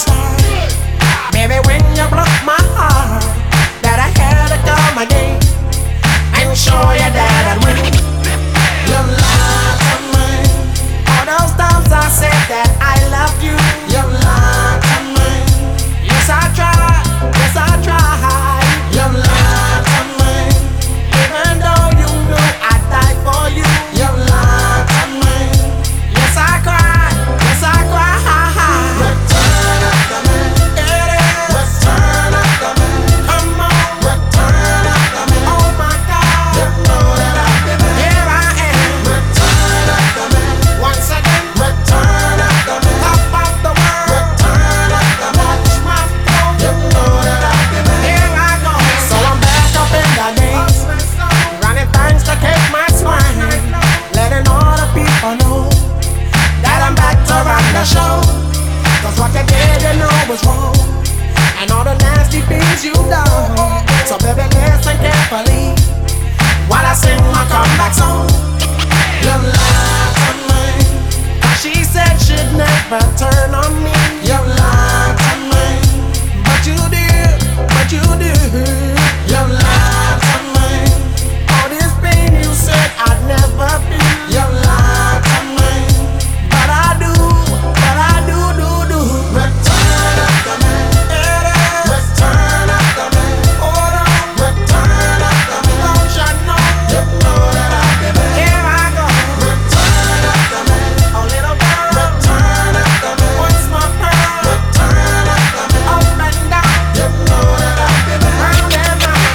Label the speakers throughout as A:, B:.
A: start. Baby, when you broke my heart, that I had to come again and show you that I'd win. You lied to me. All those times I said that I loved you, you lied to me. Yes, I tried. Yes, I tried. You lied to me. Even though you knew I'd die for you, you lied to me. Yes, I cried. Yes, I cried. Return up the man. Return up the man. Come on. Return up the man. Oh my God. You know that I've been there. Here I am. Return up the man. Once again. Return up the man. Top of the world. Return up the man. Watch my throne. You know that I've been there. Here I go. So I'm back up in the game. Running things to keep my swine. Letting all the people know that I'm back to run the show. Cause what you did, you know was wrong. And all the nasty things you done. So baby, listen carefully while I sing my comeback song. You lied to me. She said she'd never turn on me. You lied to me. But you did, but you did. You lied to me. All this pain you said I'd never feel. You lied to me. But I do, do. Return up the man. Return up the man. Hold on. Return up the man. Don't you know? You know that I've been there. Here I go. Return up the man. Oh little girl. Return up the man. What's my pearl? Return up the man. Up and down. You know that I've been there. Round and round.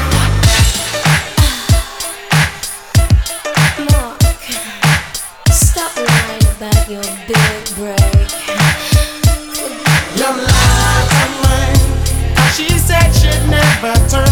B: Mark, stop lying about your big break.
A: You lied to me. She said she'd never turn